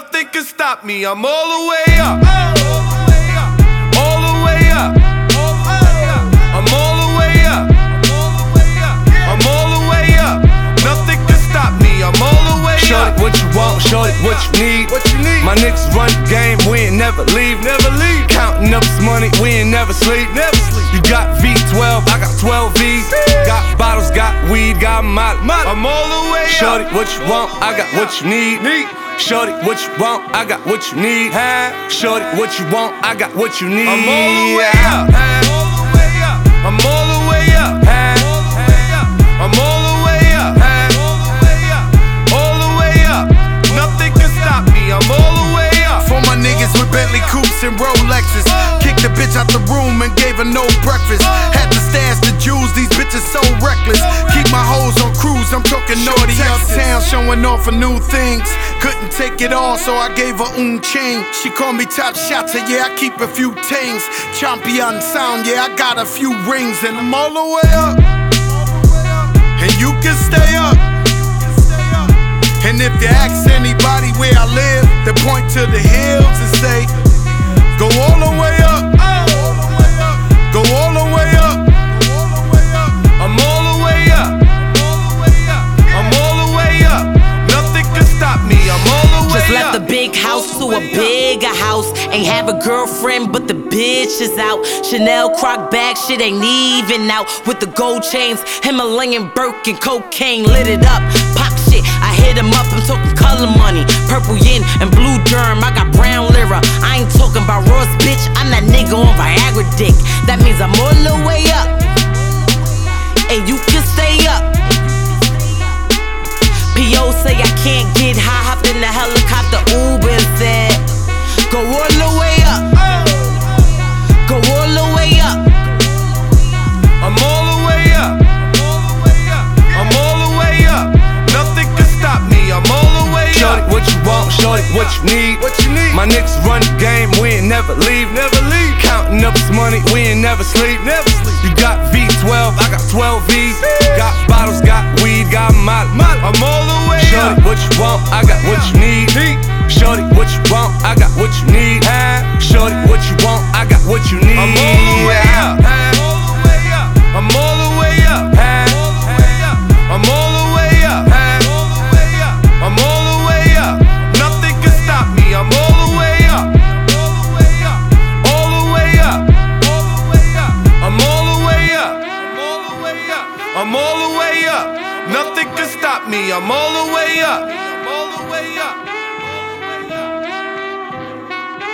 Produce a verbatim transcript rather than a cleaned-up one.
Nothing can stop me. I'm all the way up. All the way up. I'm all the way up. I'm all the way up. Nothing can stop me. I'm all the way up. Shorty, what you want? Shorty, what you need? What you need? My niggas run the game, we ain't never leave. Never leave. Counting up this money, we ain't never sleep. Never sleep. You got V twelve, I got twelve V's. Got bottles, got weed, got molly. I'm all the way up. Shorty, what you want? I got what you need. Need. Shorty, what you want? I got what you need. Huh? Shorty, what you want? I got what you need. I'm all the way up. I'm all the way up. I'm all the way up. All the way up. Nothing can stop me. I'm all the way up. For my niggas with Bentley coupes and Rolexes, kicked the bitch out the room and gave her no breakfast. Had to stash the jewels, these bitches so reckless. Keep my hoes on cruise, I'm talking naughty uptown, showing off for new things. Couldn't take it all, so I gave her un chain. She called me top shotter, yeah, I keep a few things. Champion sound, yeah, I got a few rings. And I'm all the way up, and you can stay up. And if you ask anybody where I live, they point to the hills and say, go all the way up, go all the way up. I'm all the way up. I'm all the way up. Nothing can stop me. I'm all the way up. Just left the big house to a bigger house. Ain't have a girlfriend, but the bitch is out. Chanel croc bag, shit ain't even out. With the gold chains, Himalayan Birkin, cocaine lit it up. Pop shit, I hit him up. I'm talking color money, purple yin and blue germ. I got brown lira. I ain't talking about Ross, bitch. I'm that nigga on Viagra dick. That means I'm all the way up, and you can stay up. P O say I can't get high, hopped in the helicopter, Uber and said, go all the way up, go all the way up. I'm all the way up. I'm all the way up. Nothing can stop me. I'm all the way up. Shorty, what you want? Shorty, what you need? What you need? My niggas run the game, we ain't never leave. Never leave. Counting up this money, we ain't never sleep. Never sleep. You got V twelve, I got twelve V's. Got bottles, got weed, got molly. I'm all the way Shorty, up. what you want? I got what you need. Need. Shorty, what you want? I got what you need. Shorty, what you want? I got what you need. I'm all the way up. I'm all the way up. I'm all the way up. I'm all the way up. Nothing can stop me. I'm all the way up. All the way up. I'm all the way up. I'm all the way up. Nothing can stop me. I'm all the way up. I'm all the way up.